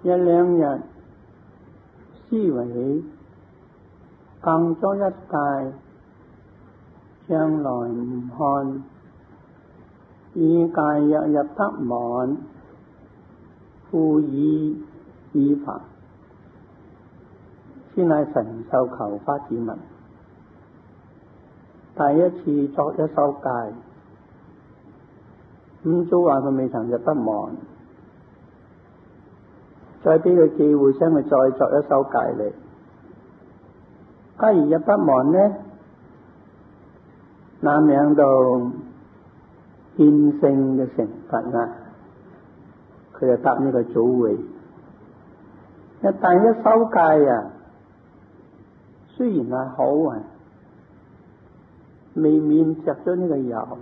一兩日思維更咗一界，將來唔看，以戒若入得門，故以法，先係神秀求法之文。第一次作一修戒，五祖話佢未曾入得門，再俾佢機會，將佢再作一修戒嚟。假如入得門呢，那名到見性嘅成佛啦，佢就得呢個祖位。一旦一修戒啊，雖然係好啊，未免着咗呢個油，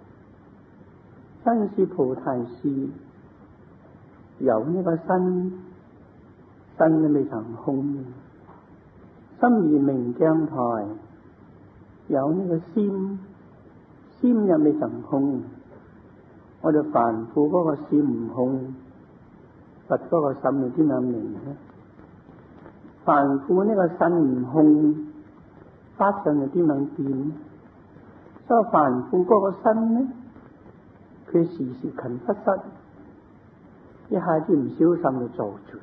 身是菩提樹，由呢個身都未曾空，心如明鏡台，有呢個心又未曾空。我哋凡夫嗰個心唔空，佛嗰個心又點樣明呢？凡夫呢個身唔空，法身又點樣變？所以凡夫嗰個身呢，佢時時勤不失，一下子唔小心就做罪。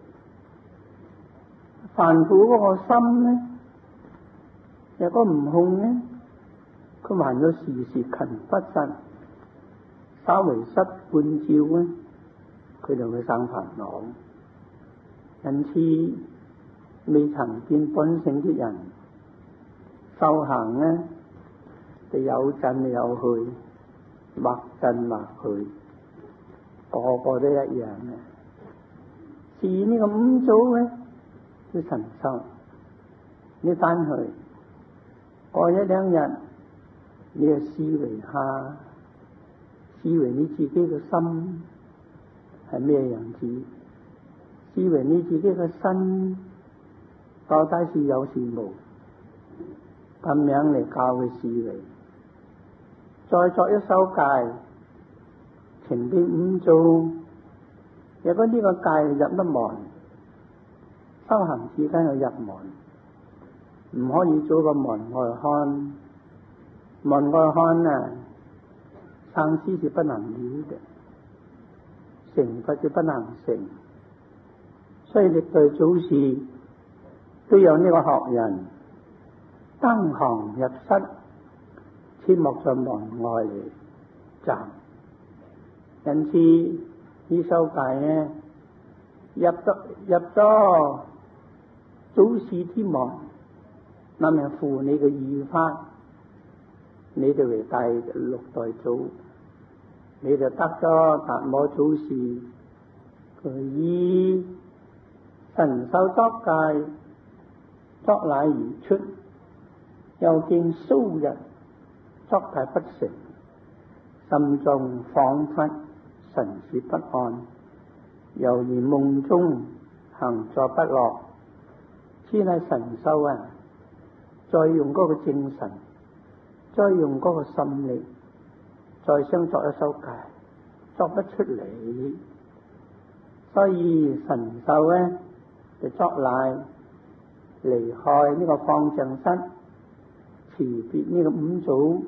凡夫嗰個心呢，若果唔空呢，佢還要時時勤不失，稍微失半照呢，佢就會生煩惱。因此未曾見本性啲人修行呢，就有進有去，或進或去，個個都一樣嘅。至於呢個五祖呢，啲神修，你翻去過一兩日，你就思維下，思維你自己嘅心係咩樣子，思維你自己嘅身到底是有是無，咁樣嚟教佢思維。再作一修戒，情變五祖，若果呢個戒入得門，修行之間有入門，唔可以做個門外漢。門外漢啊，生死是不能了的，成佛是不能成。所以歷代祖師都有呢個學人登堂入室，切莫在門外嚟站。因此呢修戒呢，入咗祖師之門，那咪負你嘅義法，你就為第六代祖，你就得咗達摩祖師。佢以神秀作戒，作乃而出，又見數日作戒不成，心中恍惚神志不安，猶如夢中行坐不樂。先係神秀啊，再用嗰個精神，再用嗰個心力，再相作一修戒，作不出嚟。所以神秀呢，就作乃離開呢個方丈室，辭別呢個五祖，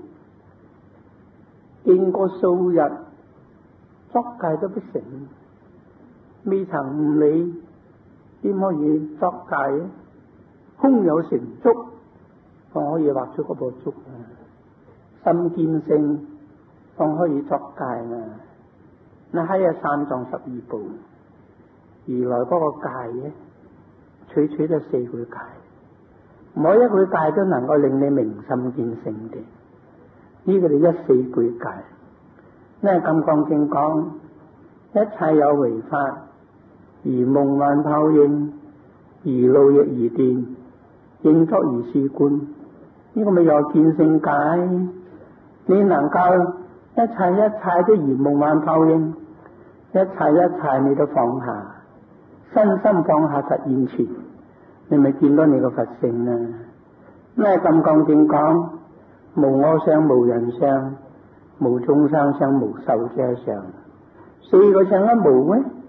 經過數日作戒都不成，未曾悟理，點可以作戒？空有成竹，方可以畫出嗰部竹啊！心見性，方可以作戒啊！那喺三藏十二部，如來嗰個戒咧，取咗四句戒，每一句戒都能夠令你明心見性嘅。呢個就一四句戒。因為《金剛經》講，一切有為法，如夢幻泡影，如露亦如電，應作如是觀。呢個咪有見性戒。你能夠一切都如夢幻泡影，一切你都放下，身心放下實現前，你咪見到你個佛性啦。因為《金剛經》講，無我相、無人相、無眾生相、無壽者相，四個相都無咩？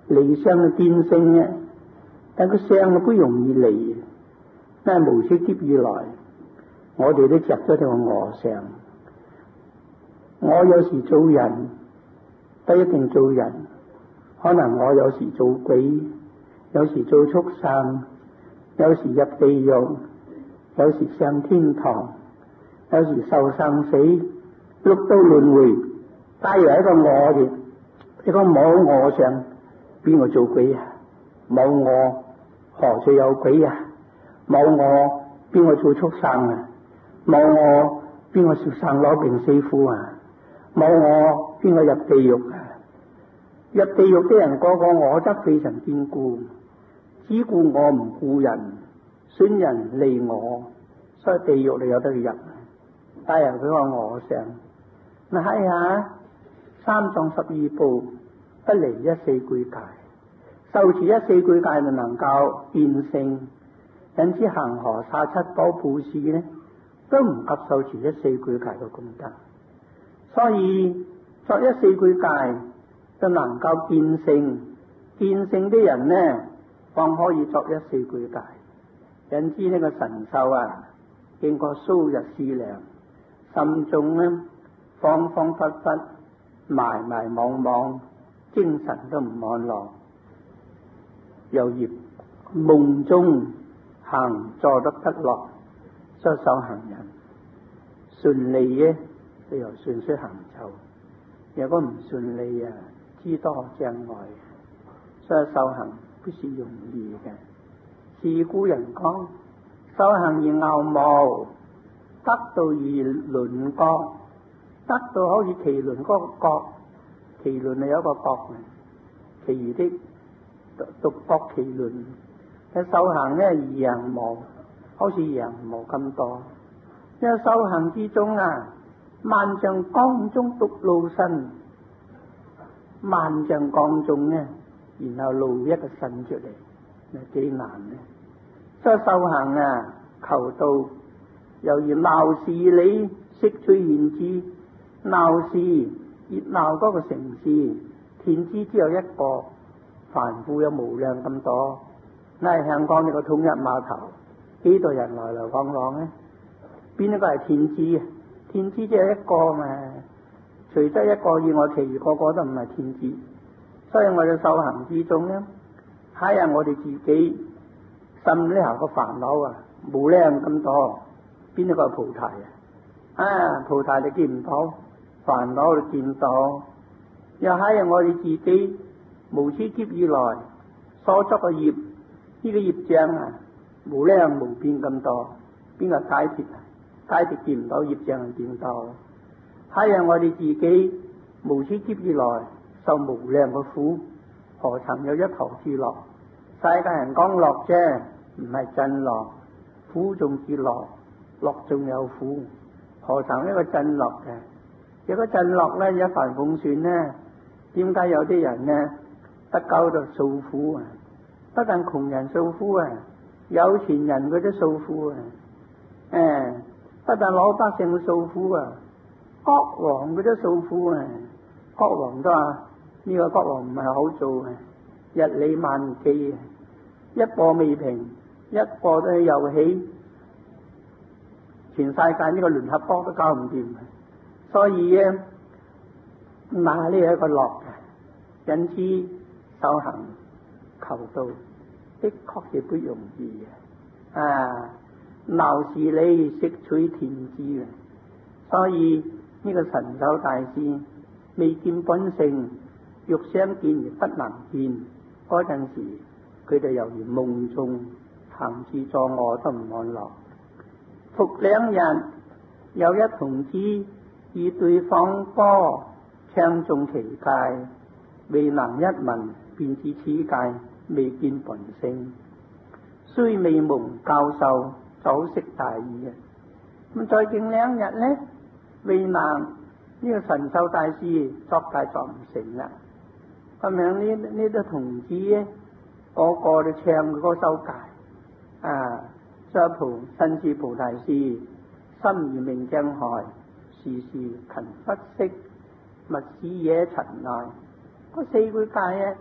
離相嘅見性嘅，但個相嘅不容易離，但係無始劫以來，我哋都着咗條我相。我有時做人，不一定做人，可能我有時做鬼，有時做畜生，有時入地獄，有時上天堂，有時受生死，六道輪迴，帶有一個我嘅，一個冇我相，邊個做鬼啊？冇我何處有鬼啊？冇我邊個做畜生啊？冇我邊個做生老病死苦啊？冇我邊個入地獄啊？入地獄啲人個個我則非常堅固，只顧我唔顧人，損人利我，所以地獄你有得入，帶入佢個我相。嗱係下三藏十二部不離一四句戒，受持一四句戒就能夠見性，因此恒河沙七寶布施呢，都唔及受持一四句戒嘅功德。所以作一四句戒就能夠見性，見性啲人呢，方可以作一四句戒。因此呢個神秀啊，經過數日思量，心中呢恍恍惚惚、迷迷惘惘，精神都唔安樂，又業夢中行坐得不樂，所以修行人順利嘅，你又順水行走；如果唔順利啊，知多障礙，所以修行不是容易嘅。是故人講，修行如牛毛，得道如輪角，得到好似麒麟嗰個角，麒麟係有一個角嘅，其餘的獨角麒麟。喺修行呢，如羊毛，好似羊毛咁多。因為修行之中啊，萬丈光中獨露身，萬丈光中呢，然後露一個身出嚟，幾難呢？所以修行啊，求道猶如鬧市裏色彩現之，鬧市熱鬧嗰個城市，天資只有一個，凡夫有無量咁多。嗱，香港呢個統一碼頭，幾多人來來往往呢？邊一個係天資啊？天資只有一個嘛，除咗一個以外，其餘個個都唔係天資。所以我哋修行之中呢，睇下我哋自己心裏頭個煩惱啊，無量咁多，邊一個係菩提啊？菩提你見唔到，煩惱你見到。又睇下我哋自己無始劫以來所作嘅業，呢個業障啊，無量無邊咁多，邊個解決啊？解決見唔到，業障係見到。睇下我哋自己無始劫以來受無量嘅苦，何曾有一頭之樂？世界人講樂啫，唔係真樂，苦中之樂，樂中有苦，何曾一個真樂嘅？如果真樂咧，一帆風順呢，點解有啲人呢得救就訴苦啊？不但窮人訴苦啊，有錢人佢都訴苦啊！不但老百姓訴苦啊，國王佢都訴苦啊！國王都話呢個國王唔係好做啊，日理萬機啊，一步未平，一步都又起，全世界呢個聯合國都搞唔掂。所以咧，嗱呢係一個樂嘅，因此修行求道的確係不容易嘅。鬧市裏色取天資嘅，所以呢個神秀大師未見本性，欲相見而不能見，嗰陣時佢哋猶如夢中行住坐臥都唔安樂。復兩日，有一童子與對方歌唱誦其戒，未能一聞，便知此戒未見本性，雖未蒙教授，早識大義啊！咁再敬兩日呢，未能呢個神秀大師作戒作唔成啦。咁樣呢啲童子咧，個個都唱佢嗰首戒所以身是菩提師，心如明鏡台，時時勤拂拭，勿使惹塵埃。嗰四句戒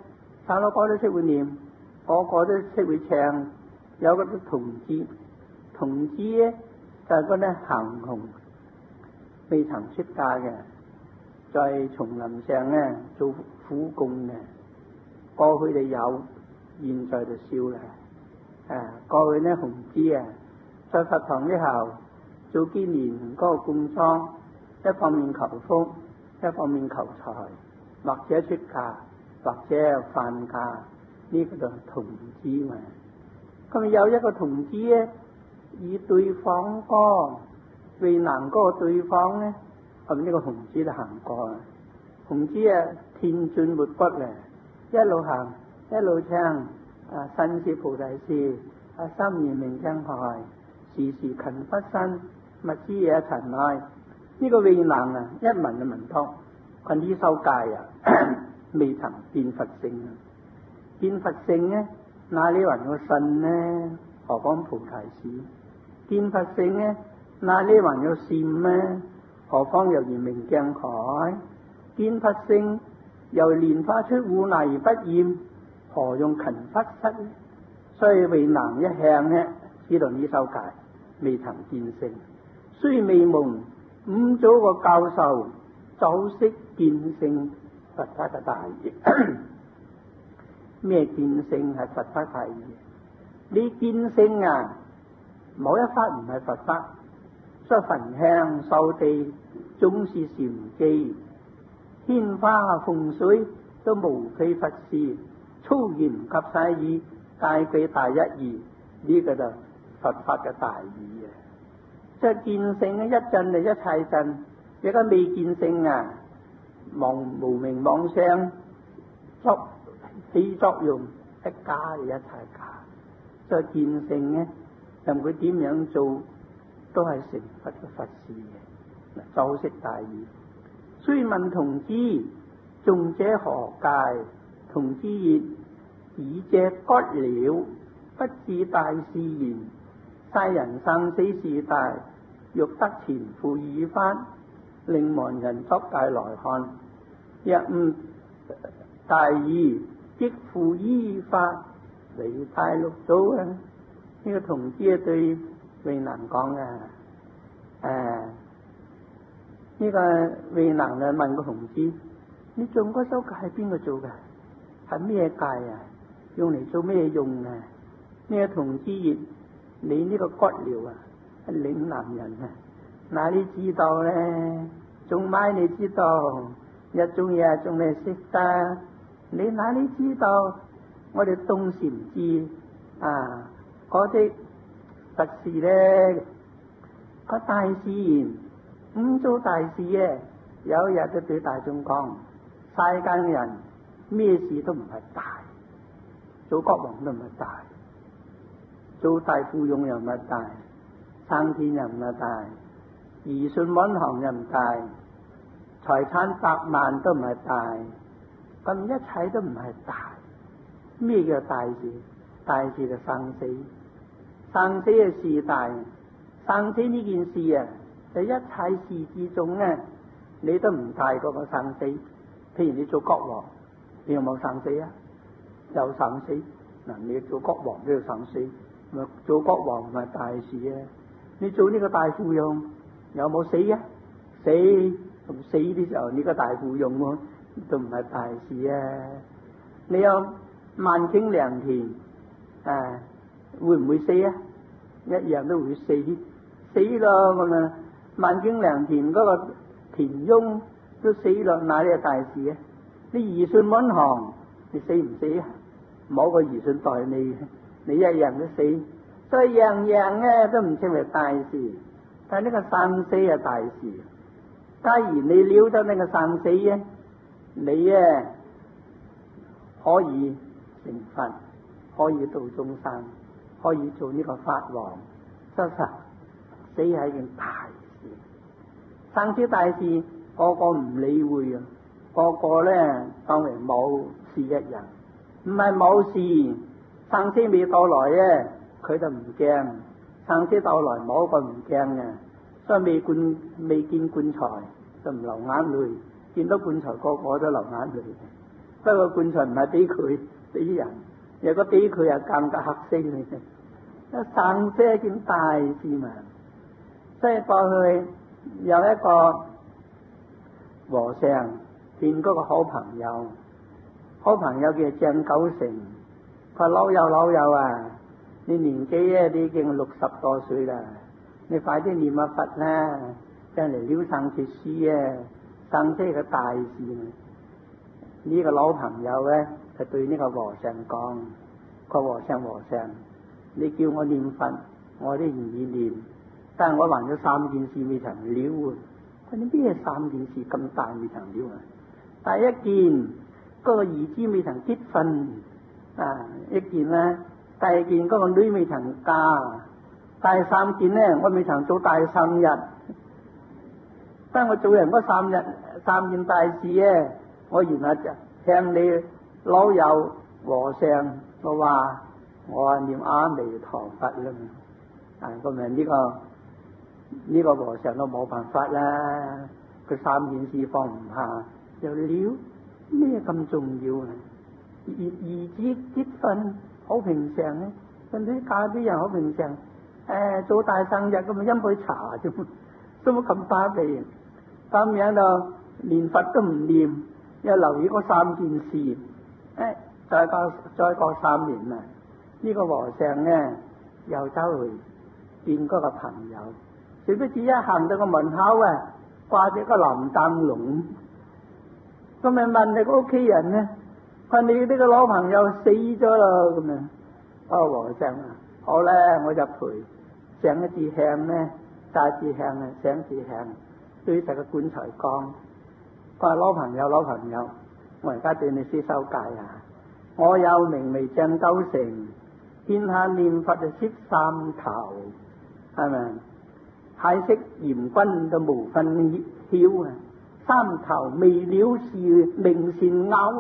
細佬哥都識會念，個個都識會唱，有嗰啲童子，童子咧就係嗰啲行雄，未曾出嫁嘅，在叢林上咧做苦工嘅，過去就有，現在就少啦。過去咧雄子啊，在佛堂之後做幾年嗰個供裝，一方面求福，一方面求財，或者出嫁，或者犯嫁，呢個就係童子嘛。咁有一個童子咧，以對方歌為難嗰個對方咧，咁呢個童子就行過啦。童子啊，天盡沒骨咧，一路行一路唱，身是菩提樹，心如明鏡台，時時勤拂身，勿知惹塵埃。呢個慧能啊，一聞就聞通，佢呢修戒啊，未曾見佛性啊，見佛性呢，哪裏還有信呢？何講菩提樹？見佛性呢，哪裏還有禪呢？何況猶如明鏡台？見佛性由蓮花出污泥而不染，何用勤拂身呢？所以慧能一向呢，知道呢修戒未曾見性，雖未蒙五祖個教授，早識見性佛法嘅大義。咩見性係佛法大義？你見性啊，冇一法唔係佛法，所以焚香掃地總是禪機，天花鳳水都無非佛事，粗言及細語，戒句大一義，呢個就佛法嘅大義啊！即係見性咧，一震就一切震。而家未見性啊，無明妄想作起作用，一加就一切加。所以見性咧，任佢點樣做，都係成佛嘅佛事嘅。早識大義，雖問童子，眾者何戒？童子曰：以隻骨了，不知大事言。世人生死事大，欲得前赴已返，令亡人作戒來看。若悟大義，即赴依法離太六祖啊！呢個童子啊對慧能講啊，呢個慧能啊問個童子：你做嗰修戒係邊個做噶？係咩戒啊？用嚟做咩用啊？呢個童子曰：你呢個骨療啊，係嶺南人啊，哪里知道咧？仲買你知道，一種嘢仲你識得，你哪里知道？我哋東禪寺啊，嗰啲佛事咧，個大士言五祖大士啊，有一日都對大眾講：世間人咩事都唔係大，做國王都唔係大，做大富翁又唔係大，生天又唔係大，兒孫滿堂又唔大，財產百萬都唔係大，咁一切都唔係大。咩叫大事？大事就生死，生死嘅事大。生死呢件事啊，就一切事之中咧，你都唔大過個生死。譬如你做國王，你有冇生死啊？有生死。嗱，你做國王都要生死，咪做國王唔係大事啊？你做呢個大富翁有冇死啊？死，咁死嘅時候呢個大富翁喎，都唔係大事啊！你有萬頃良田，會唔會死啊？一樣都會死，死咯咁啊！萬頃良田嗰個田翁都死咯，哪裡係大事啊？你兒孫滿堂，你死唔死啊？冇個兒孫代你，你一樣都死，所以樣樣咧都唔稱為大事。但係呢個生死係大事。假如你了得呢個生死咧，你可以成佛，可以度眾生，可以做呢個法王，實死係一件大事。生死大事個個唔理會啊，個個咧當為冇事一樣。唔係冇事，生死未到來咧，佢就唔驚；生死到來冇一個唔驚嘅。所以未見棺材就唔流眼淚，見到棺材個個都流眼淚。不過棺材唔係俾佢， 啲人，如果俾佢啊更加嚇死你嘅。生死一件大事嘛，即係過去有一個和尚見嗰個好朋友叫鄭九成，佢話老友啊，你年紀咧你已經60多歲啦，你快啲念下佛啦，將嚟了生脱死啊，生死嘅大事。呢個老朋友咧就對呢個和尚講：個和尚，你叫我念佛，我都願意念，但係我還有3件事未曾了。佢話你咩3件事咁大未曾了啊？第一件，嗰個兒子未曾結婚一件啦；第二件，嗰個女未曾嫁；第3件咧，我未曾做大生日。當我做人嗰3件大事咧，我原來就向你老友和尚我話我念阿彌陀佛啦。咁咪呢個和尚都冇辦法啦，佢3件事放唔下，又了咩咁重要啊？兒子結婚好平常咧，跟住嫁啲人好平常，做大生日咁咪飲杯茶啫，都冇咁巴閉。咁樣就連佛都唔念，又留意嗰3件事，再過3年啦，呢個和尚咧又走去見嗰個朋友，誰不知一行到個門口掛住個藍燈籠，咁咪問你個屋企人咧，話你呢個老朋友死咗咯咁啊？和尚啊，好咧，我就陪上一支香咧，帶支香啊，上支香對實個棺材講，佢話老朋友，我而家對你施修戒啊！我有名為鄭九成，天下念佛就攝3頭，係咪？太息嚴君就無分曉啊！3頭未了事命善拗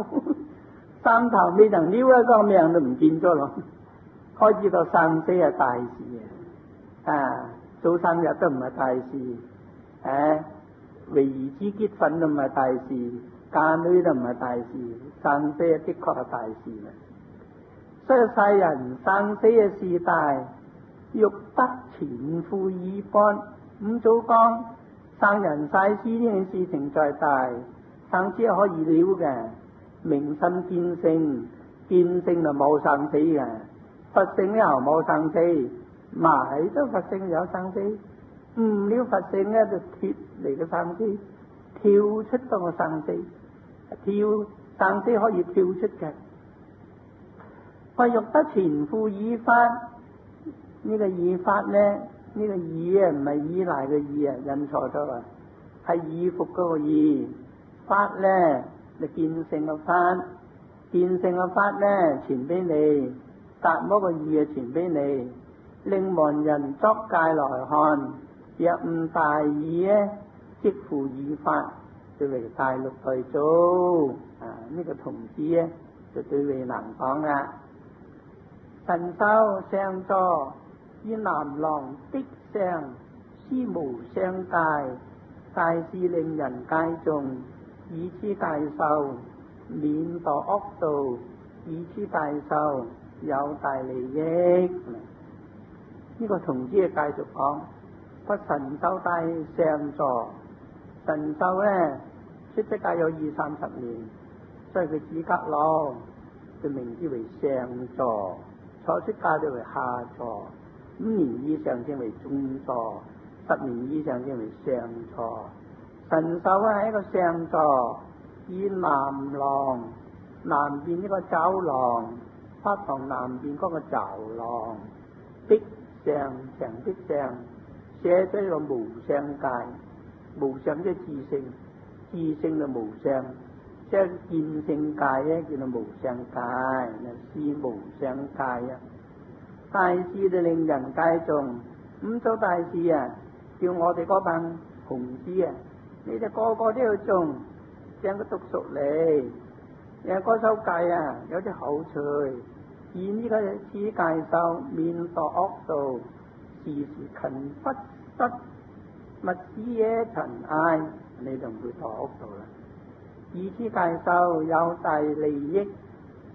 ，3頭未曾了個命都唔見咗咯。開始到生死係大事做生日都唔係大事，為兒子結婚都唔係大事，嫁女都唔係大事，生死的確係大事啦。所以世人生死嘅事大，欲得前赴已般。五祖講生人世事呢件事情再大，生死可以了嘅，明心見性，見性就冇生死嘅，佛性又冇生死，埋咗佛性有生死，唔了佛性咧就脫離嘅生死，跳出嗰個生死，生死可以跳出嘅。為欲得前赴已法，呢個已法咧，呢個已唔係依賴嘅依印錯咗啦，係已服嗰個已。法咧就見性嘅法，見性嘅法咧傳俾你，達摩個意啊傳俾你，令亡人作戒來看，若悟大意咧，即付已法，就為大陸代祖。呢個童子咧就對慧能講啦：神秀上座以南廊的上，施無上戒，戒是令人戒重，以此戒受免墮惡道，以此戒受有大利益。呢個童子嘅繼續講：個神秀大上座，神秀咧出咗戒有20-30年，所以佢資格咯，就名之為上座；坐出戒就為下座，5年以上稱為中座，10年以上稱為上座。神秀係一個上座，以南廊，南邊呢個走廊，法堂南邊嗰個走廊，壁上牆壁上寫咗一個無上戒，無上即係自性，自性就無上，即係見性戒咧叫做無上戒，是無上戒啊！大事就令人戒重，五祖大事叫我哋嗰班紅子你哋個個都要重，將佢讀熟嚟。嗰首戒有啲好趣，以呢個此戒受免墮惡道，時時勤拂拭，勿使惹塵埃，你就唔會墮惡道啦。以此戒受有大利益，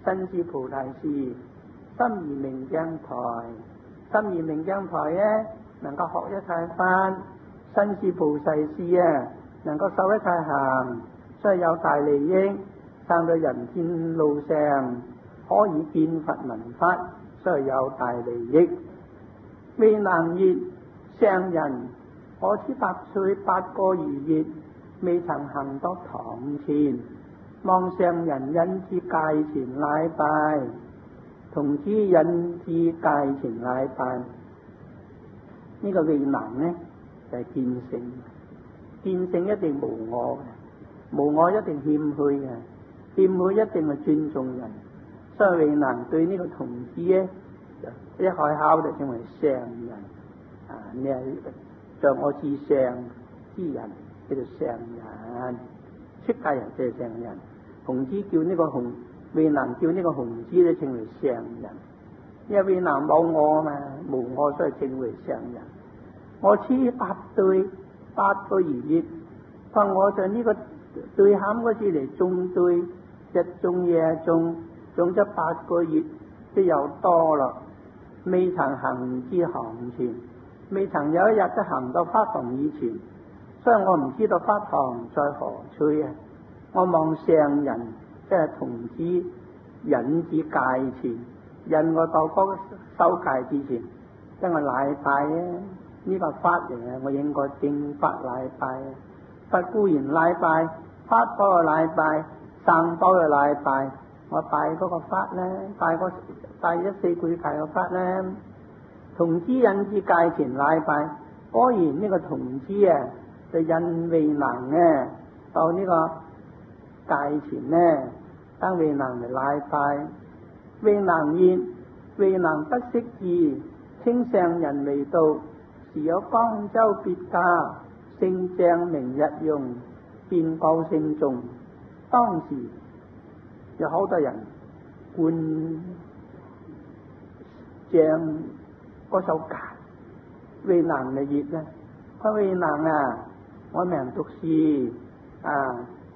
身是菩提樹，心而明鏡台。心而明鏡台咧，能夠學一切法；身是菩提樹啊，能夠受一切行，所以有大利益。站在人天路上，可以見佛聞法，所以有大利益。未能言上人，我此8歲8個餘月，未曾行到堂前，望上人引至戒前禮拜，童子引至戒前禮拜。呢個未能呢，就係見性，見性一定無我嘅，無我一定謙虛嘅，謙虛一定係尊重人，所以未能對呢個童子咧，一開口就稱為上人。你係像我至上之人，叫做上人，出家人即係上人。孔子叫呢個未能叫呢個孔子咧稱為上人，因為未能冇我啊嘛，無我，所以稱為上人。我此8歲8個餘月，話我就呢個對餡嗰次嚟種對，日種夜種咗8個月，都有多啦，未曾行至堂前，未曾有一日都行到法堂以前，所以我唔知道法堂在何處啊！我望上人，即係童子引至戒前，引我到嗰修戒之前，即係我禮拜啊！呢個法嚟啊，我應該正法禮拜啊！佛固然禮拜，法多嘅禮拜，僧多嘅禮拜，我拜嗰個法咧，拜一四句戒嘅法咧。童子引至戒前禮拜，果然呢個童子啊，就引未能呢到呢個戒前呢，等未能嚟禮拜。未能言，未能不識字，稱上人未到，時有江州別駕，聖將明日用，便告聖眾。當時有好多人觀將嗰首戒，未能嚟熱啊！佢未能啊，我未能讀書啊，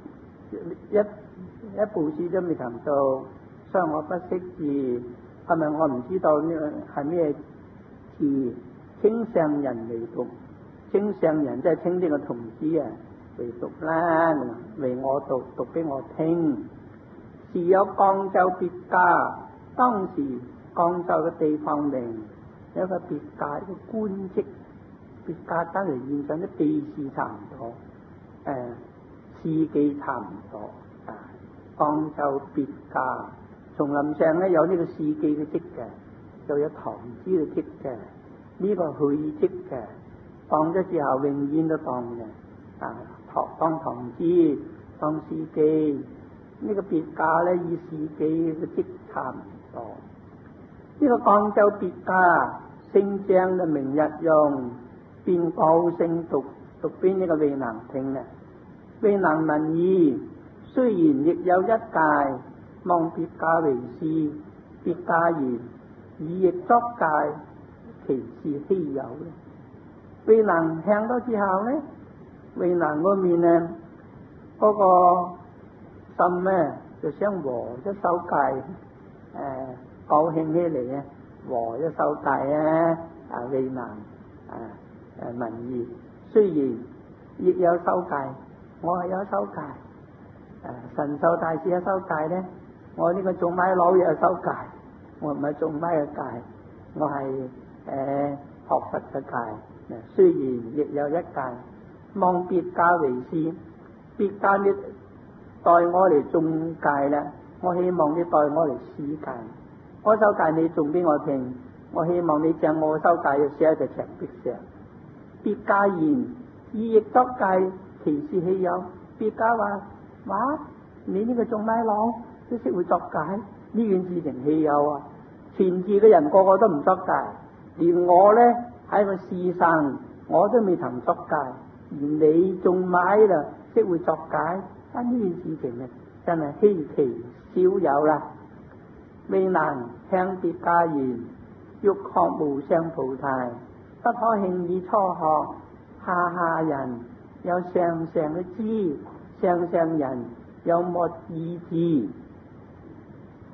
一部書都未曾到，所以我不識字，係咪我唔知道呢個係咩字？稱上人嚟讀，稱上人即係稱呢個童子啊嚟讀啦，為我讀俾我聽。時有江州別駕，當時江州嘅地方名有一個別駕，一個官職，別駕等嚟現上啲秘事差唔多，司機差唔多啊。江州別駕，叢林上咧有呢個司機嘅職嘅，就有堂子嘅職嘅，呢個去職嘅，當咗之後永遠都當嘅啊。當堂子，當司機，呢個別駕咧以司機嘅職差唔多。呢個江州別駕，聖將就明日用，便告聖讀俾呢個未能聽嘅。未能聞已，雖然亦有一戒，望別駕為師。別駕言：以亦作戒，其事稀有咧。未能聽咗之後咧，未能嗰面咧，嗰個心咧就想和一手戒，高興起嚟啊，和一手戒啊，未能聞已，雖然亦有修戒，我係有修戒，神秀大師有修戒咧，我呢個仲買老嘢有修戒，我唔係仲買嘅戒，我係學佛嘅戒。雖然亦有一戒，望別駕為師，別駕你代我嚟種戒啦，我希望你代我嚟施戒。我修戒你種俾我聽，我希望你將我修戒要寫喺隻牆壁上。別駕言：以亦作戒，其事稀有。別駕話你呢個仲買佬都識會作戒，呢件事情稀有啊！全寺嘅人個個都唔作戒，連我咧喺個世上我都未曾作戒，而你仲買啦識會作戒，呢件事情啊真係稀奇少有啦。未能聽別駕言：欲學無上菩提，不可輕易初學。下人有上嘅知，上人有莫意志。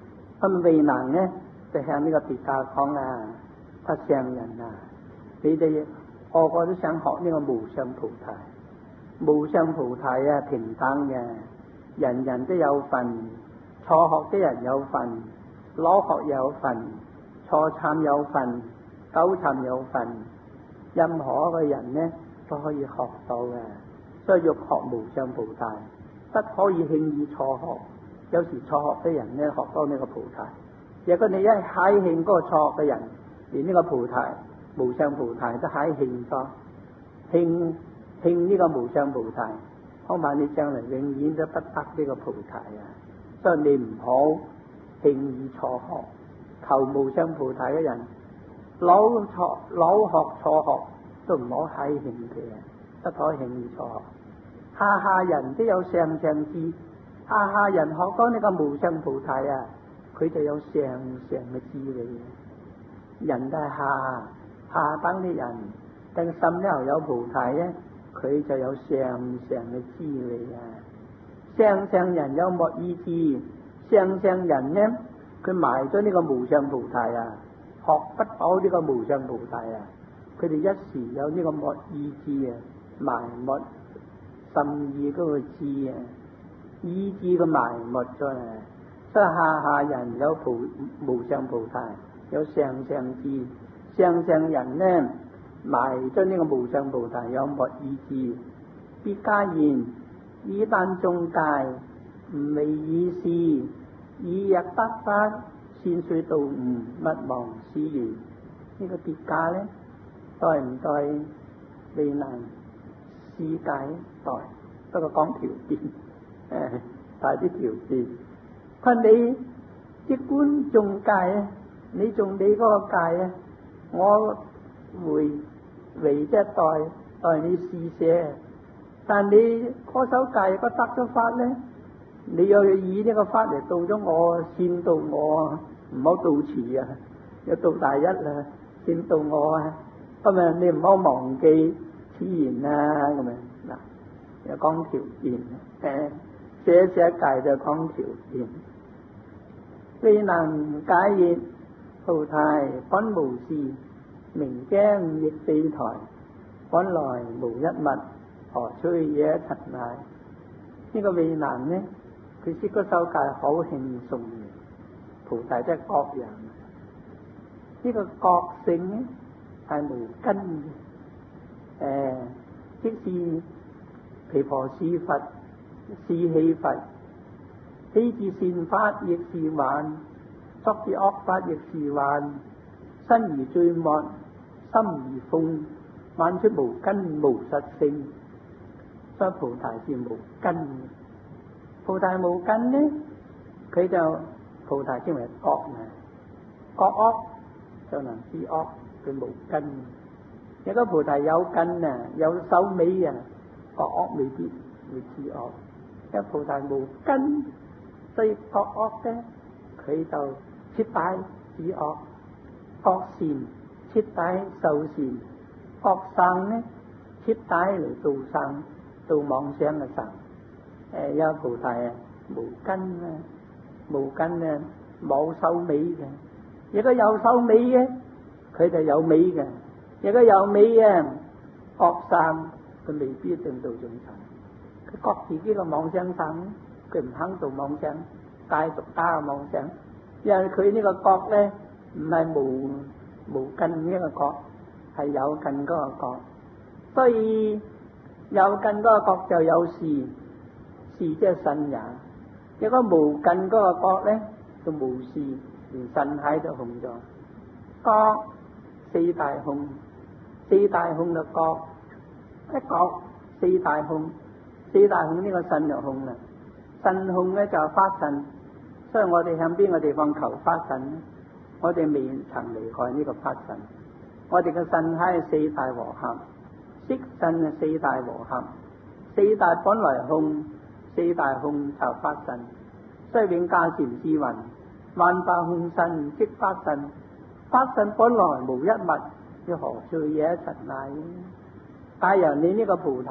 咁慧能呢就向呢個別駕講啊，他上人啊，你哋個個都想學呢個無上菩提，無上菩提啊平等嘅，人人都有份，初學的人有份，攞學有份，初參有份，久參有份，任何一個人呢都可以學到嘅，所以欲學無上菩提，不可以輕易初學。有時初學嘅人呢學到呢個菩提，如果你一閪興嗰個初學嘅人，連呢個菩提無上菩提都閪興咗，興呢個無上菩提，恐怕你將來永遠都不得呢個菩提啊！所以你唔好輕易初學，求無上菩提嘅人，老學初學都唔好閪興嘅，不可輕易初學。下人都有上智，下人學到呢個無上菩提啊，佢就有上嘅智慧。人都係下等啲人，但心呢又有菩提咧，佢就有上嘅智慧啊。上人有莫意志，上人呢，佢埋咗呢個無上菩提啊，學不到呢個無上菩提啊，佢哋一時有呢個莫意志啊，埋沒心意嗰個智啊，意志嘅埋沒咗啊。所以下人有無上菩提，有上智，上人呢埋咗呢個無上菩提，有莫意志。別駕言：以但中戒，唔為意事，以日得法，先須到悟，勿忘是緣。呢個別駕呢，代唔代未能施戒？代，不過講條件，帶啲條件。佢你即觀中戒啊，你中你嗰個戒啊，我為即係代你試寫。但你嗰首戒如果得咗法咧，你又要以呢個法嚟到咗我，先到我，唔好到遲啊，要到大一啦，先到我啊。咁啊，你唔好忘記此言啊，咁啊嗱，又講條件，寫戒就講條件。未能解言：菩提本無事，明鏡亦非台，本來無一物，何須惹塵埃？呢個未能呢，佢識嗰首戒好輕鬆嘅。菩提即係覺人，呢個覺性呢係無根嘅。即是毗婆尸佛、是氣佛，起自善法亦是幻，作自惡法亦是幻。身而最末，心而瘋，幻出無根無實性。所以菩提是無根嘅。菩提無根呢，佢就菩提稱為覺啊，覺惡就能知惡，佢無根。如果菩提有根啊，有手尾啊，覺惡未必會知惡。因為菩提無根，所以覺惡咧，佢就徹底知惡；覺善徹底受善；覺生呢徹底嚟度生，度妄想嘅生。有菩提啊，無根啊，無根啊，冇手尾嘅。如果有手尾嘅，佢就有尾嘅。如果有尾啊，覺生佢未必一定度眾生。佢覺自己個妄想生，佢唔肯度妄想，戒俗家嘅妄想，因為佢呢個覺咧唔係無根呢個覺，係有根嗰個覺。所以有根嗰個覺就有事，事即係身也。如果無根嗰個覺咧，就無事，連身體都空咗。覺四大空，四大空就覺，一覺四大空。四大空呢個身就空啦，身空咧就係法身，所以我哋向邊個地方求法身呢？我哋未曾離開呢個法身，我哋嘅身體係四大和合，色身係四大和合，四大本來空，四大空就法身，所以永嘉禪師云：萬法空身即法身，法身本來無一物，要何須惹塵埃？但由你呢個菩提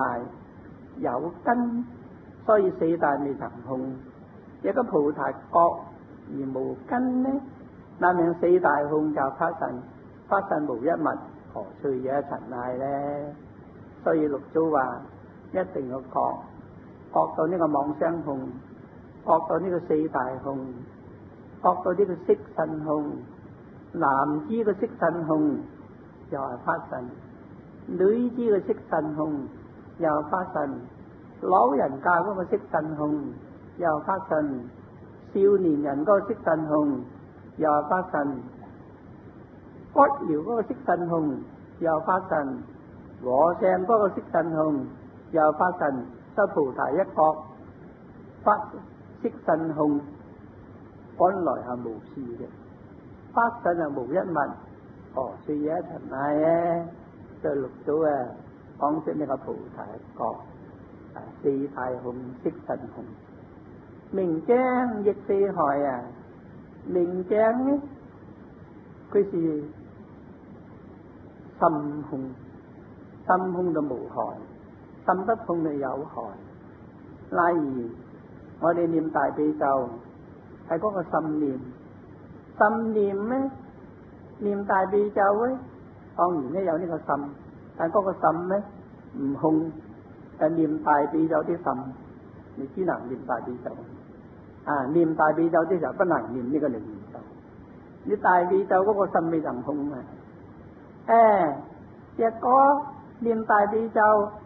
有根，所以四大未曾空。一個菩提覺而無根呢，那命四大空就法身，法身無一物，何趣惹塵埃呢？所以六祖話一定要覺到呢個妄想空，覺到呢個四大空，覺到呢個色身空。男子嘅色身空又係法身，女子嘅色身空又係法身，老人家嗰個色身空又係法身，少年人嗰個色身空又係法身，骨療嗰個色身空又係法身，和尚嗰個色身空又係法身，修菩提一覺法色身空，本來係無事嘅。法身係無一物，何趣惹塵埃咧？就六祖講出呢個菩提覺，四大空色身空，明鏡亦非害啊！明鏡呢，佢是心空，心空就無害，心不空就有害。例如我哋念大悲咒，係嗰個心念。心念呢，念大悲咒呢，當然呢有呢個心，但嗰個心呢唔空，念大悲咒啲心，你只能念大悲咒。念大悲咒啲時候不能念呢個楞嚴咒。你大悲咒嗰個心未能空啊！若果念大悲咒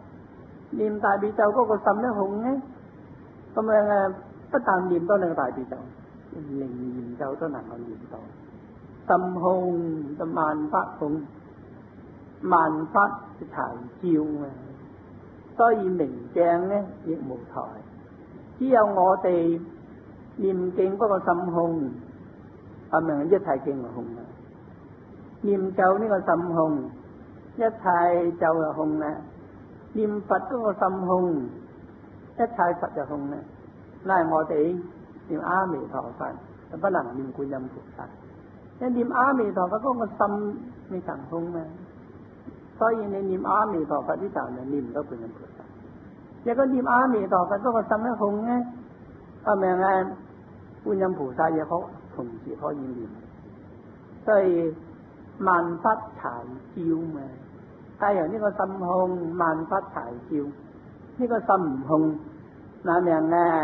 嗰個心一空呢，咁樣不但念到你個大悲咒，楞嚴咒都能夠念到。心空就萬法空，萬法就齊照啊！所以明鏡呢亦無台，只有我哋念經嗰個心空，係咪一切經就空啊？念咒呢個心空，一切咒就空啦。念佛嗰個心空，一切佛就空啦。嗱，我哋念阿彌陀佛就不能念觀音菩薩，因念阿彌陀佛嗰個心未曾空啊，所以你念阿彌陀佛呢就念唔到觀音菩薩。如果念阿彌陀佛嗰個心一空咧，係咪觀音菩薩亦可同時可以念？所以萬法齊照嘛，太陽呢個心空，萬法齊照。呢個心唔空，那命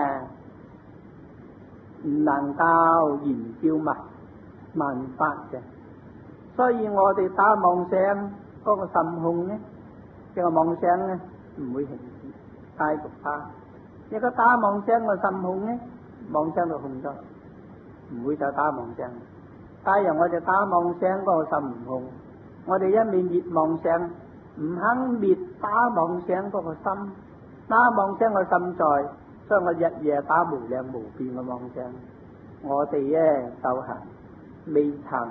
唔能夠燃照萬法嘅。所以我哋打妄想嗰個心空咧，呢個妄想咧唔會停止，繼續打。如果打妄想個心空咧，妄想就空咗，唔會再打妄想。假如我哋打妄想嗰個心唔空，我哋一面滅妄想，唔肯滅打妄想嗰個心，打妄想個心在，所以我日夜打無量無邊嘅妄想。我哋修行未曾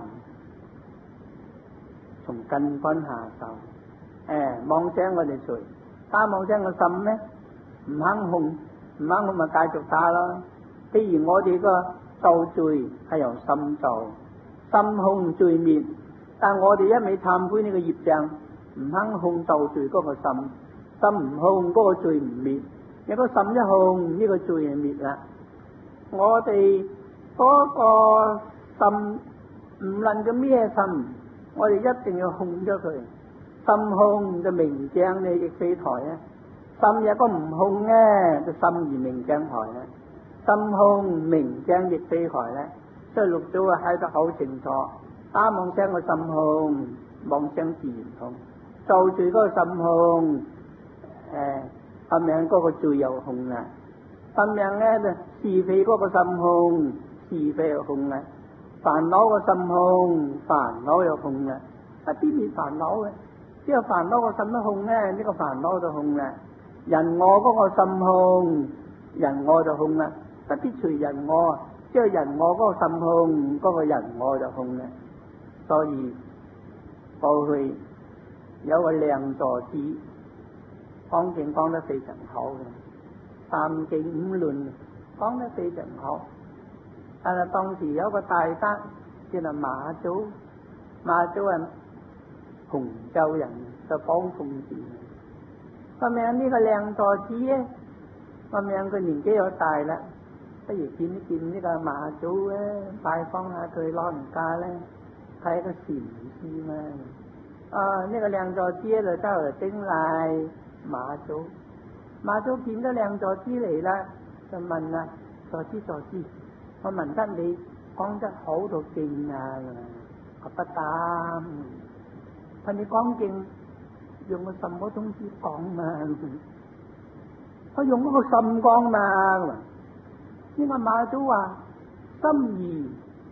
從根本下手，妄想我哋除，打妄想個心咧唔肯控咪繼續打咯。譬如我哋個造罪係由心造，心空罪滅，但我哋一味懺悔呢個業障，唔肯控造罪嗰個心，心唔控嗰個罪唔滅。如果心一控，呢個罪就滅啦。我哋嗰個心唔能夠咩心，我哋一定要控咗佢。心控就明鏡呢亦非台啊！心若果唔控咧，就心如明鏡台啦。心空明鏡亦非台咧，所以六祖睇得好清楚。打妄想個心空，妄想自然空；造罪嗰個心空，咁樣嗰個罪又空啦。咁樣咧就是非嗰個心空，是非又空啦。煩惱個心空，煩惱又空啦。邊滅煩惱嘅？只有煩惱個心都空咧，呢個煩惱就空啦。人我嗰個心空，人我就空啦。不必隨人我，即係人我嗰個心空，嗰個人我就空啦。所以過去有個靚座子講經講得非常好嘅，三經五論講得非常好。但係當時有個大德叫做馬祖人，洪州人，就講奉旨。個名呢個靚座子咧，個名佢年紀又大啦， 不如見一見呢個馬祖咧，拜訪下佢老人家咧，睇個禪師嘛。呢個靚座師就周圍頂禮馬祖，馬祖見到靚座師嚟啦，就問啦：座師，我聞得你講得好到勁啊！我不膽，問你講勁用個什麼東西講嘛？我用嗰個心講嘛。呢個馬祖話：心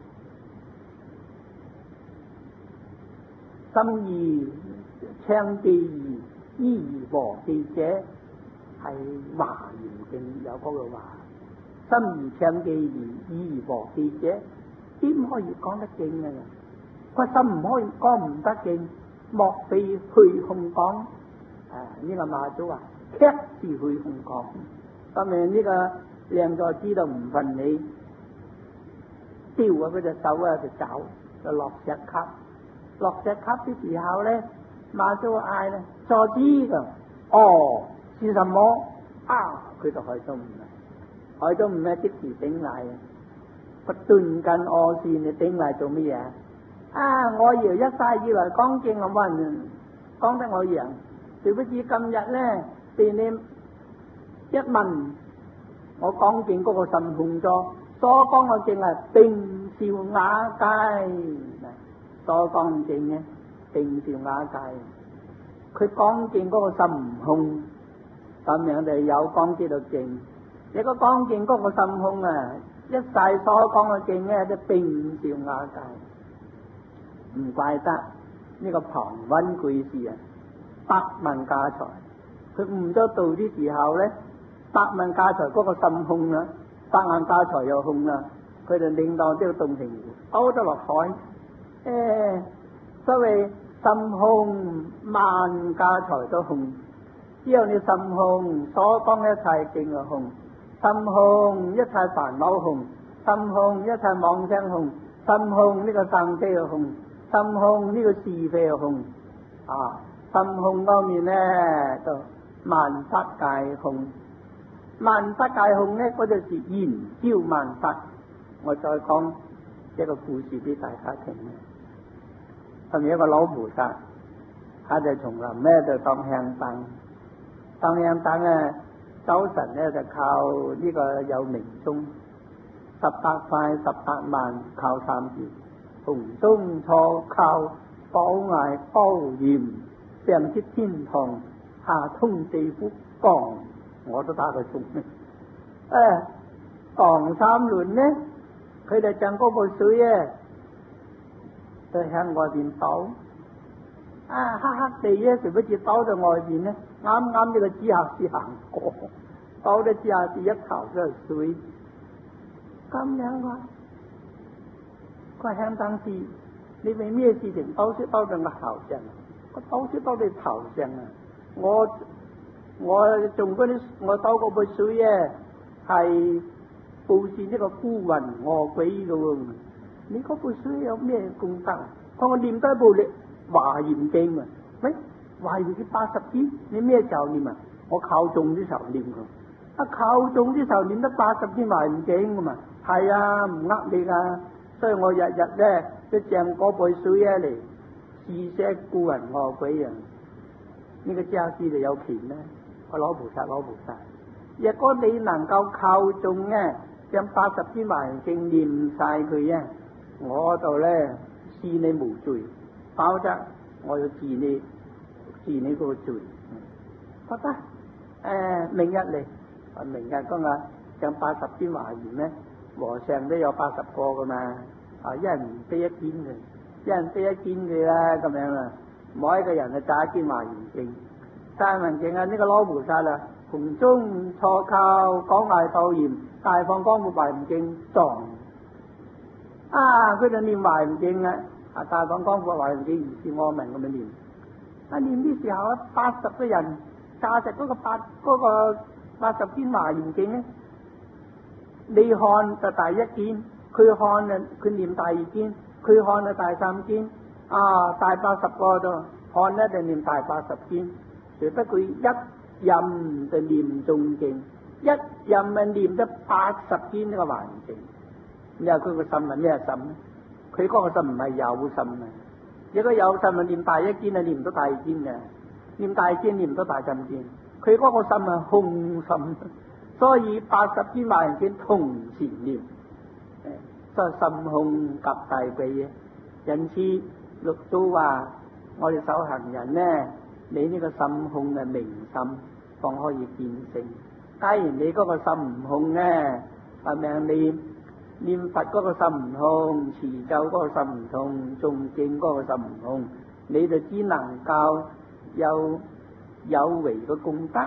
意唱記義，依義和記者，係華嚴經有嗰句話。心意唱記義，依義和記者，點可以講得勁啊？個心唔可以講唔得勁，莫非虛空講？呢個馬祖話：卻是虛空講。咁呢個靚座知道唔忿你，丟啊佢隻手就走，就落石級。落石級的時候咧，馬祖嗌咧：座師㗎，是什麼？佢就開咗門啦，開咗門咧即時頂禮。不斷緊我事，你頂禮做乜嘢？我搖一世以來講經，我冇人講得我贏，殊不知今日咧被你一問，我講經嗰個心控咗，所講嘅經係定兆瓦解，所講經嘅定兆瓦解，佢講經嗰個心唔控，咁樣就有講知道經。你個講經嗰個心控一世所講嘅經咧都定兆瓦解。唔怪得呢個龐溫居士百萬家財，佢悟咗道啲時候咧，百萬家財嗰個心空啦，百萬家財又空啦，佢就令到呢個洞庭湖勾咗落海。所謂心空萬家財都空，只有你心空，所講一切經就空，心空一切煩惱空，心空一切妄想空，心空呢個生死就空，心空呢個是非又空，心空方面咧就萬法界空，萬法界空咧嗰就是燃燒萬法。我再講一個故事俾大家聽。係咪一個老菩薩喺度叢林咧就當香燈，當香燈咧早晨咧就靠呢個有鳴鐘，18塊18萬靠3字，紅中錯靠寶崖高嚴，上接天堂，下通地府降，我都打佢中咧。降3輪咧，佢哋將嗰部水就向外邊倒，黑黑地咧，殊不知倒到外邊咧，啱啱呢個紫霞師行過，倒到紫霞師一頭都係水，咁樣個香燈師，你為咩事情倒水倒到我頭上？我倒水倒到頭上啊！我仲嗰啲，我倒嗰杯水係布施呢個孤魂餓鬼嘅喎。你嗰杯水有咩功德？我念得一部華嚴經喂，華嚴經80篇，你咩時候念啊？我靠中啲時候念佢，靠中啲時候念得80篇華嚴經噶嘛？係唔呃你噶，所以我日日咧都將嗰杯水嚟施捨孤魂餓鬼啊！呢個家師就有權咧，我攞菩薩。若果你能夠靠中將80篇華嚴經念晒佢我度咧視你無罪，否則我要治你嗰個罪。得得，明日嚟，明日嗰日將80篇華嚴咧，和尚都有80個噶嘛，一人飛一篇嘅，一人飛一篇嘅啦，咁樣啦，每一個人揸一篇華嚴經，大文經呢個老菩薩紅中錯靠講藝道嚴，大放光復華嚴經撞。佢就念華嚴經大放光復華嚴經如是我聞咁樣念。念啲時候80個人駕實嗰個80篇華嚴經咧，你看就第一件，佢看佢念第二件，佢看就第3件，大80個度看咧就念大80件，除不佢一任就念誦經， 一任咪念得80篇呢個環境。你話佢個心係咩心咧？佢嗰個心唔係有心啊！如果有心咪念大一經啊，念唔到大二經嘅，念大經念唔到大浸經。佢嗰個心係空心，所以80篇環境同時念，所以心空及大悲嘅。因此六祖話：我哋修行人呢，你呢個心空係明心，方可以見性。假如你嗰個心唔空呢，係咪你念佛嗰個心唔空，持咒嗰個心唔空，誦經嗰個心唔空，你就只能夠有為嘅功德。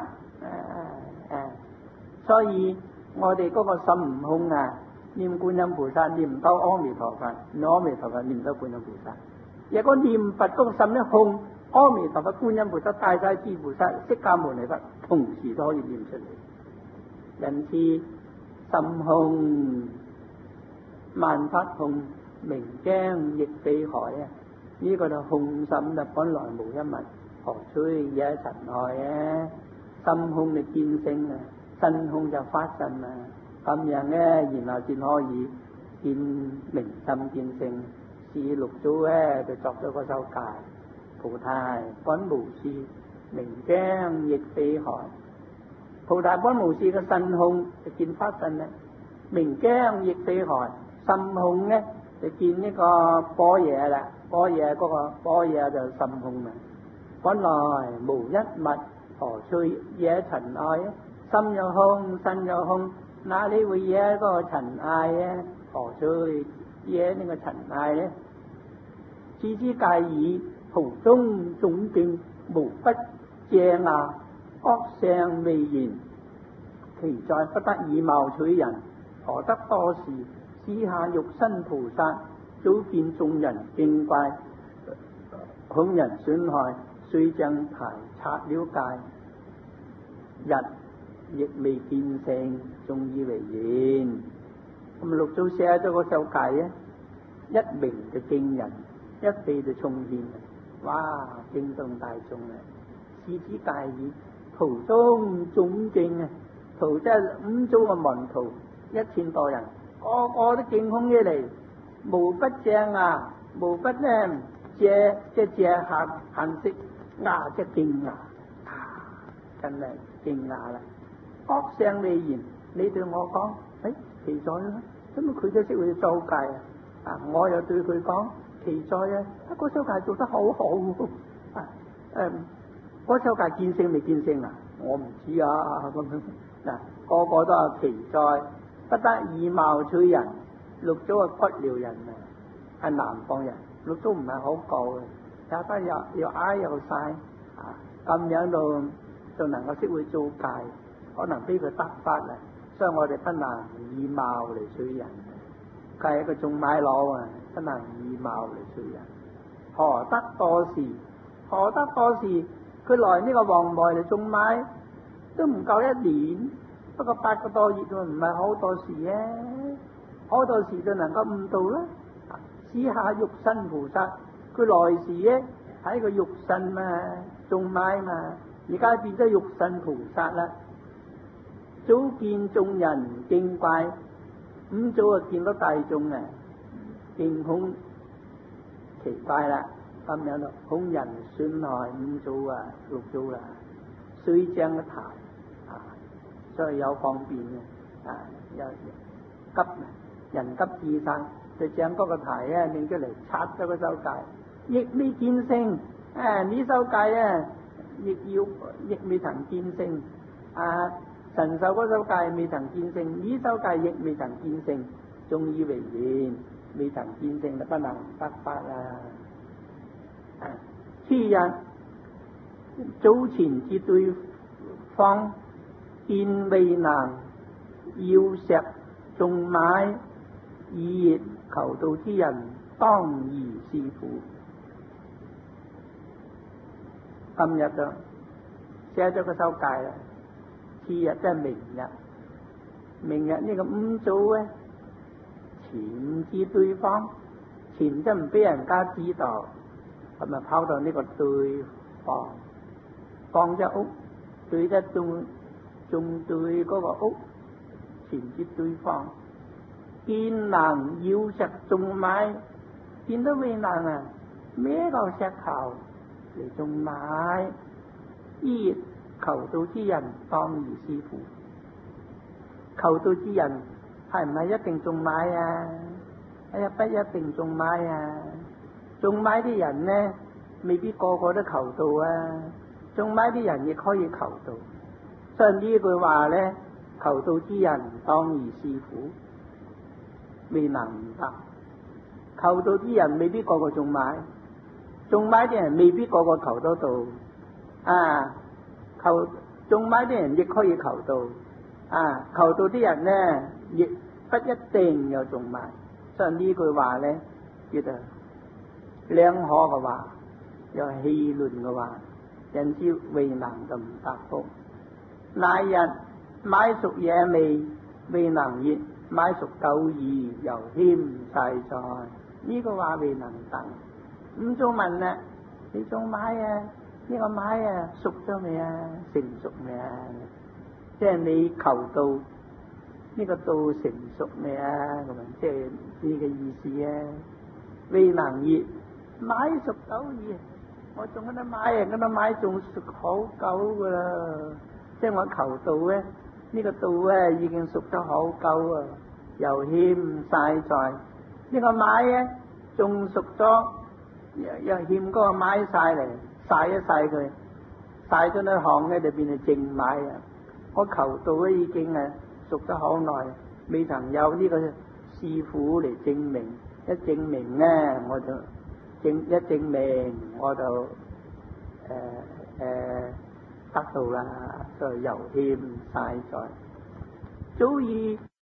所以我哋嗰個心唔空啊，念觀音菩薩念唔到阿彌陀佛，念阿彌陀佛念唔到觀音菩薩。如果念佛嗰個心一空，阿彌陀佛、觀音菩薩、大勢至菩薩、釋迦牟尼佛同時都可以念出嚟。因此心空萬法空，明鏡亦非海啊！呢個就空心就本來無一物，何須惹塵埃啊？心空就見性啊，身空就法身啊。咁樣咧，然後先可以見明心見性。是六祖咧就作咗個修戒：菩提本無事，明鏡亦非海。菩提本無事嘅身空就見法身啦，明鏡亦非海。心空咧就見呢個般若啦，般若嗰個般若就心空啦。本來無一物，何須惹塵埃啊？心又空，身又空，哪裡會惹嗰個塵埃啊？何須惹呢個塵埃咧？此之戒耳，途中總徑，無不借牙，惡相未言。其在不得以貌取人，何得多時？私下肉身菩薩，早見眾人敬拜，恐人損害，遂將排拆了戒。日亦未見性，終以為然。咁六祖寫咗個修戒啊，一名就敬人，一臂就衝獻，哇！驚動大眾啊！此之戒耳，途中總徑啊，途即係五祖嘅門徒，1000多人。個個都敬空起嚟，無不借牙，無不咧借行色牙即敬牙，真係敬牙啦！惡相未言，你對我講，奇在啦，咁啊佢都識會修戒啊！我又對佢講，奇在啊，個修戒做得好好個修戒見性未見性啊？我唔知啊咁樣嗱，個個都係奇在。不得以貌取人，六祖係骨撩人啊，係南方人。六祖唔係好高嘅，有得又矮又細啊，咁樣就能夠識會做戒，可能俾佢得法啊。所以我哋不能以貌嚟取人，佢係一個仲買佬啊，不能以貌嚟取人。何得多時？何得多時？佢來呢個黃梅嚟種買都唔夠1年。不過8個多月喎，唔係好多時啊，好多時就能夠悟道啦。私下肉身菩薩，佢來時咧係一個肉身嘛，種買嘛，而家變咗肉身菩薩啦。早見眾人敬拜，五祖啊見到大眾啊，驚恐奇怪啦，咁樣咯，恐人損害五祖啊、六祖啦，遂將一抬。所以有方便嘅，有急人急自殺，就將嗰個題咧拎出嚟拆咗個修戒，亦未見性。呢修戒啊，亦未曾見性。神秀嗰修戒未曾見性，呢修戒亦未曾見性，終以為然，未曾見性就不能得法啦。次日早前至對方。見未能要石種買，以熱求道之人，當如是苦。今日就寫咗個修戒啦，次日即係明日。明日呢個五祖咧，潛至對方，潛就唔俾人家知道，咁啊跑到呢個對方，放咗屋，對得中。 種對嗰個屋前接對方，見能要石種買，見到未能啊孭個石頭嚟種買，依求道之人當如師傅。求道之人係唔係一定種買啊？不一定種買啊！種買啲人呢，未必個個都求道啊。種買啲人亦可以求道，所以呢句話呢，求道之人當如師傅，未能唔得。求道之人未必個個種買，種買啲人未必個個求得到啊。種買啲人亦可以求道啊，求道啲人呢，亦不一定有種買。所以呢句話呢，叫做兩可嘅話，又戲論嘅話，人之未能就唔得福。乃日買熟野味，未能熱，買熟狗耳，猶欠細在。呢個話未能得。咁仲問啊，你仲買啊？呢個買啊，熟咗未啊？成熟未啊？即係你求道呢個道成熟未啊？咁啊，即係呢個意思啊。未能熱，買熟狗耳，我仲喺度買啊，喺度買仲熟好久噶啦。即係我求道咧，呢個道咧已經熟得好久啊，又欠晒在。呢個買咧仲熟咗，又欠嗰個買晒嚟曬一曬佢，曬咗呢行咧就變成淨買啊！我求道咧已經熟咗好耐，未曾有呢個師傅嚟證明。一證明咧，我就證明我就得到啦，所以猶欠晒在，早已